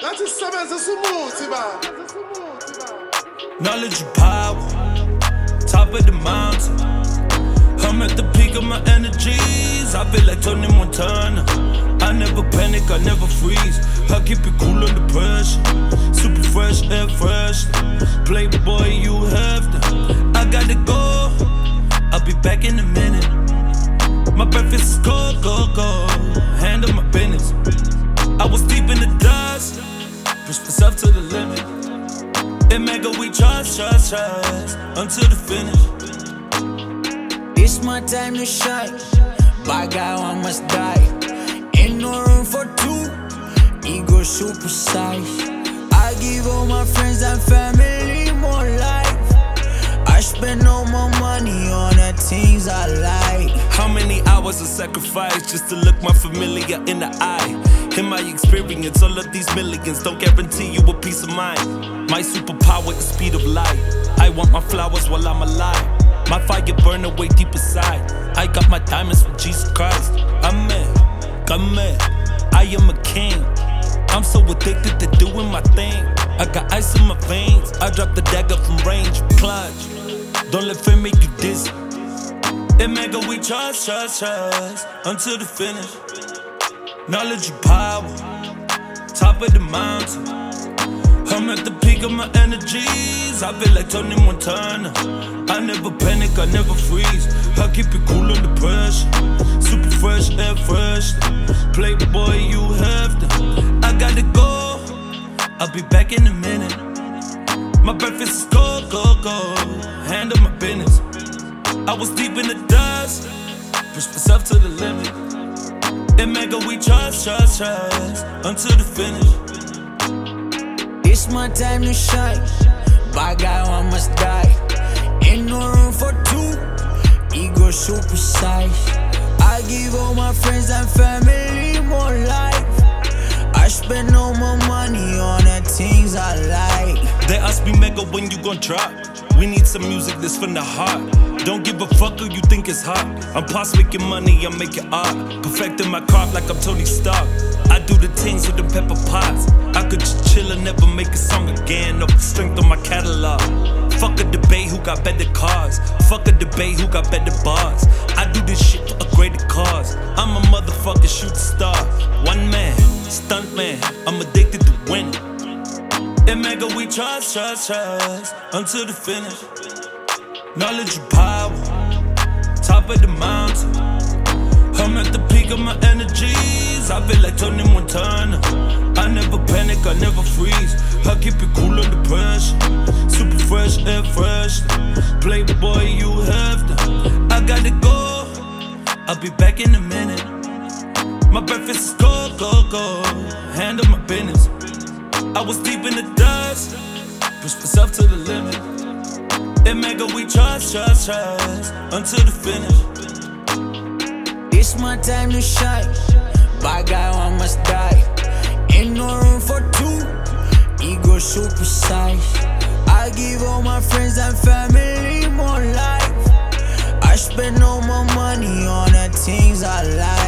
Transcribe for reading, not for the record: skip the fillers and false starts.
Nazisebenza sumuthi ba. Knowledge and power, top of the mountain. I'm at the peak of my energies. I feel like Tony Montana. I never panic, I never freeze. I keep it cool under pressure. Super fresh, air fresh. Playboy, you have to. I gotta go. I'll be back in a minute. My breakfast is cold, cold, cold. Handle my business. I was deep in the dust. Push myself to the limit. In mega, we trust until the finish. It's my time to shine. By God, I must die. Ain't no room for two. Ego super size. I give all my friends and family more life. I spend all my money on the things I like. How many hours of sacrifice just to look my familiar in the eye? In my experience, all of these millions don't guarantee you a peace of mind. My superpower is speed of light. I want my flowers while I'm alive. My fire burn away deep inside. I got my diamonds from Jesus Christ. Amen, amen. I am a king. I'm so addicted to doing my thing. I got ice in my veins. I drop the dagger from range. Clutch. Don't let fear make you dizzy. In mega, we trust until the finish. Knowledge and power, top of the mountain. I'm at the peak of my energies. I feel like Tony Montana. I never panic, I never freeze. I keep it cool under pressure. Super fresh, air fresh. Playboy, you have to. I gotta go. I'll be back in a minute. My breakfast is cold, cold, cold. Handle my business. I was deep in the dust. Push myself to the limit. In mega, we trust until the finish. It's my time to shine. By God, I must die. Ain't no room for two. Ego super size. I give all my friends and family more life. I spend all my money on the things I like. They ask me, Mega, when you gon' drop? We need some music that's from the heart. Don't give a fuck who you think is hot. I'm past making money, I'm making art. Perfecting my craft like I'm Tony Stark. I do the things with the pepper pots. I could just chill and never make a song again off the strength of my catalog. Fuck a debate who got better cars. Fuck a debate who got better bars. I do this shit for a greater cause. I'm a motherfucking shooting star. One man, stunt man. I'm addicted to winning. In mega, we trust until the finish. Knowledge and power, top of the mountain. I'm at the peak of my energies. I feel like Tony Montana. I never panic, I never freeze. I keep it cool under pressure. Super fresh, air fresh. Playboy, you have to. I gotta go. I'll be back in a minute. My breakfast is cold, cold, cold. Handle my business. I was deep in the dust. Push myself to the limit. In mega, we trust until the finish. It's my time to shine. By God, I must die. Ain't no room for two. Ego super size. I give all my friends and family more life. I spend all my money on the things I like.